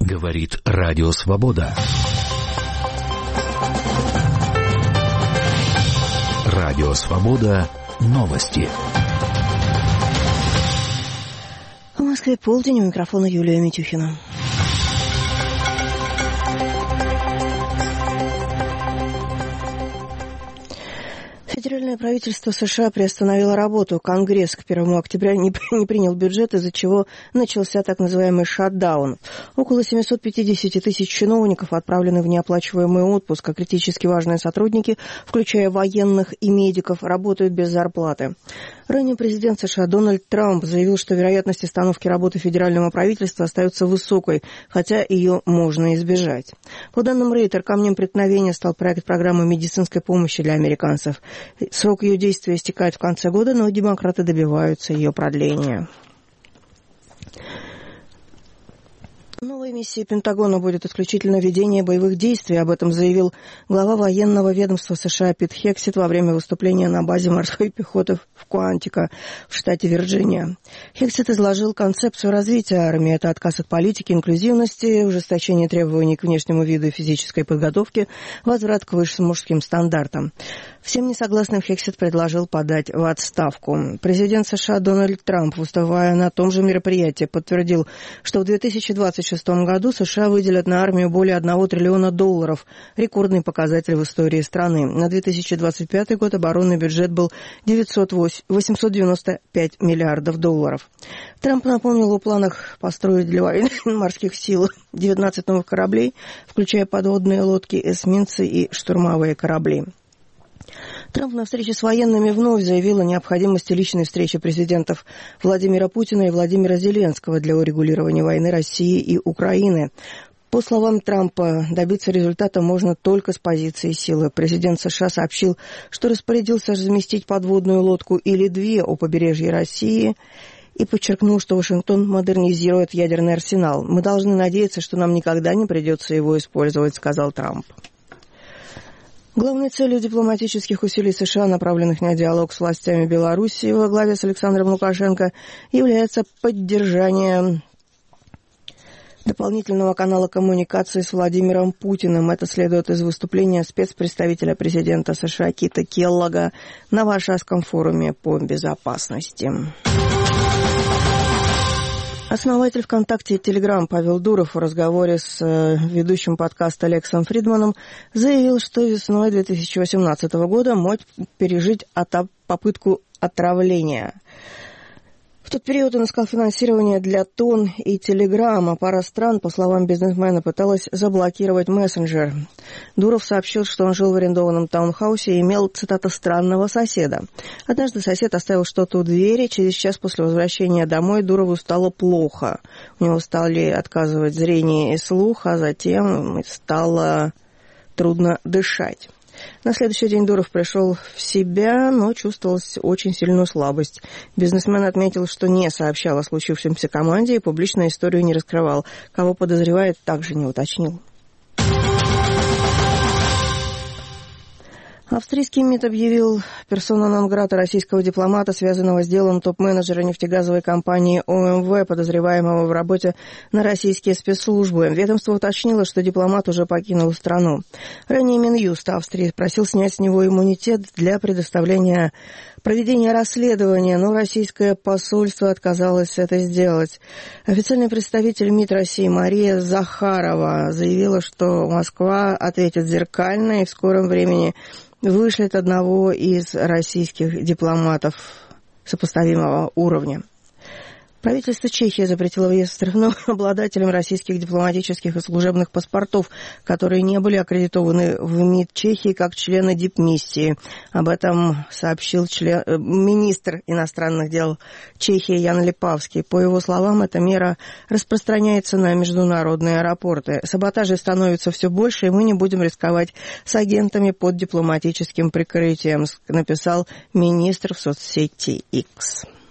Говорит Радио Свобода. Радио Свобода. Новости. В Москве полдень, у микрофона Юлия Митюхина. Федеральное правительство США приостановило работу. Конгресс к 1 октября не принял бюджет, из-за чего начался так называемый шатдаун. Около 750 тысяч чиновников отправлены в неоплачиваемый отпуск, а критически важные сотрудники, включая военных и медиков, работают без зарплаты. Ранее президент США Дональд Трамп заявил, что вероятность остановки работы федерального правительства остается высокой, хотя ее можно избежать. По данным Рейтер, камнем преткновения стал проект программы медицинской помощи для американцев. Срок ее действия истекает в конце года, но демократы добиваются ее продления. Новой миссией Пентагона будет исключительно ведение боевых действий. Об этом заявил глава военного ведомства США Пит Хексет во время выступления на базе морской пехоты в Куантико в штате Вирджиния. Хексет изложил концепцию развития армии. Это отказ от политики, инклюзивности, ужесточение требований к внешнему виду и физической подготовке, возврат к высшим мужским стандартам. Всем несогласным Хексет предложил подать в отставку. Президент США Дональд Трамп, выступая на том же мероприятии, подтвердил, что в 2026 году США выделят на армию более $1 триллиона, рекордный показатель в истории страны. На 2025 год оборонный бюджет был $895 миллиардов. Трамп напомнил о планах построить для военно-морских сил 19 новых кораблей, включая подводные лодки, эсминцы и штурмовые корабли. Трамп на встрече с военными вновь заявил о необходимости личной встречи президентов Владимира Путина и Владимира Зеленского для урегулирования войны России и Украины. По словам Трампа, добиться результата можно только с позиции силы. Президент США сообщил, что распорядился разместить подводную лодку или две у побережья России и подчеркнул, что Вашингтон модернизирует ядерный арсенал. «Мы должны надеяться, что нам никогда не придется его использовать», — сказал Трамп. Главной целью дипломатических усилий США, направленных на диалог с властями Белоруссии во главе с Александром Лукашенко, является поддержание дополнительного канала коммуникации с Владимиром Путиным. Это следует из выступления спецпредставителя президента США Кита Келлога на Варшавском форуме по безопасности. Основатель ВКонтакте и Телеграм Павел Дуров в разговоре с ведущим подкаста Лексом Фридманом заявил, что весной 2018 года мог пережить попытку отравления. В тот период он искал финансирование для ТОН и Телеграма. Пара стран, по словам бизнесмена, пыталась заблокировать мессенджер. Дуров сообщил, что он жил в арендованном таунхаусе и имел, цитата, «странного соседа». Однажды сосед оставил что-то у двери. Через час после возвращения домой Дурову стало плохо. У него стали отказывать зрение и слух, а затем стало трудно дышать. На следующий день Дуров пришел в себя, но чувствовал очень сильную слабость. Бизнесмен отметил, что не сообщал о случившемся команде и публично историю не раскрывал. Кого подозревает, также не уточнил. Австрийский МИД объявил персона нон-грата российского дипломата, связанного с делом топ-менеджера нефтегазовой компании ОМВ, подозреваемого в работе на российские спецслужбы. Ведомство уточнило, что дипломат уже покинул страну. Ранее Минюст Австрии просил снять с него иммунитет для проведения расследования, но российское посольство отказалось это сделать. Официальный представитель МИД России Мария Захарова заявила, что Москва ответит зеркально и в скором времени вышлет одного из российских дипломатов сопоставимого уровня. Правительство Чехии запретило въезд в страну обладателям российских дипломатических и служебных паспортов, которые не были аккредитованы в МИД Чехии как члены дипмиссии. Об этом сообщил министр иностранных дел Чехии Ян Липавский. По его словам, эта мера распространяется на международные аэропорты. Саботажей становится все больше, и мы не будем рисковать с агентами под дипломатическим прикрытием, написал министр в соцсети X.